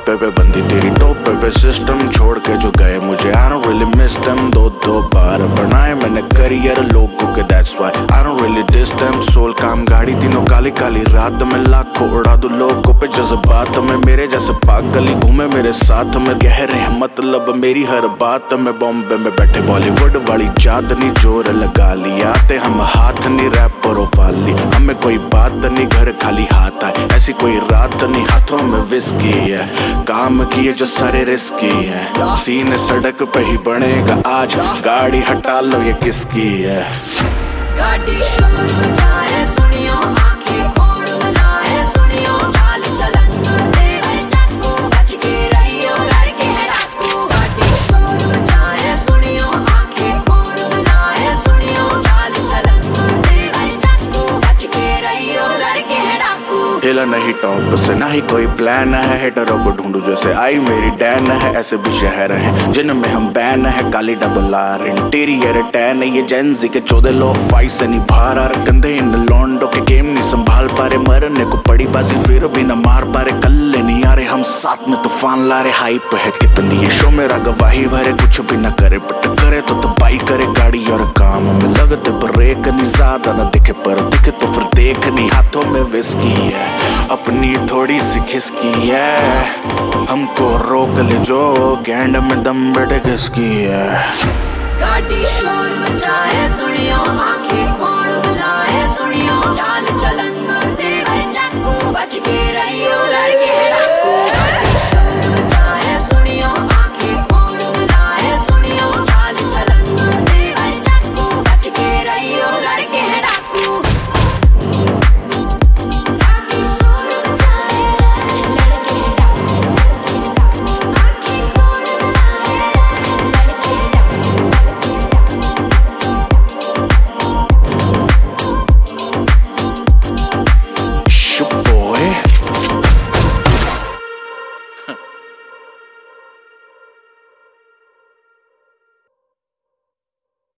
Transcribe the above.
टोपे पे बंदी तेरी टोपे पे सिस्टम छोड़ के जो गए मुझे I don't really miss them। दो बार बनाए मैंने करियर लोगों के that's why I don't really diss them। सोल काम गाड़ी तीनों काली काली रात में लाखों उड़ा दूं लोगों पे जज्बात में मेरे जैसे पागल ही घूमे मेरे साथ में गहरे हैं मतलब मेरी हर बात में। बॉम्बे में बैठे बॉलीवुड वाली चांदनी जोर लगा लिया आते हम हाथ नहीं रैपर वाली हमें कोई बात नहीं घर खाली हाथ आए ऐसी कोई रात नहीं हाथों में विस्की है काम किए जो सारे रिस्की है सीने सड़क पे ही बनेगा आज गाड़ी हटा लो ये किसकी है। गाड़ी शोर मचाए सुनियो आंखें खोल मिलाए सुनियो चाल चलन दे हर चाकू बच के रहियो लड़के हैं डाकू। गाड़ी शोर मचाए सुनियो आंखें खोल मिलाए सुनियो चाल चलन दे हर चाकू बच के रहियो लड़के हैं डाकू। हिला नहीं टॉप से ना ही कोई प्लान है हेटरों को ढूंढू जैसे आई मेरी डैन है ऐसे भी शहर हैं जिनमें हम बैन है काली डबल आर इंटीरियर टैन ये जेंजी के 14 लो फाइट से नहीं बाहर आ रहे गंदे इन लॉन्डो के गेम नहीं संभाल पा रहे मरने को पड़ी बाजी फिर भी न मार पा रहे कल्ले नहीं आ रहे हम साथ में तूफान ला रहे हाइप है कितनी ये शो मेरा गवाही भरे कुछ भी न करे बट करे तो तबाही करे गाड़ी और काम में लगते ब्रेक नहीं ज्यादा न दिखे पर दिखे तो फिर देख नहीं हाथों में विस्की है अपनी थोड़ी सी खिसकी है हमको रोक ले जो गैंड में दम बैठे किसकी है। गाड़ी शोर मचाए सुनियो आंखें खोल मिलाए सुनियो चाल चल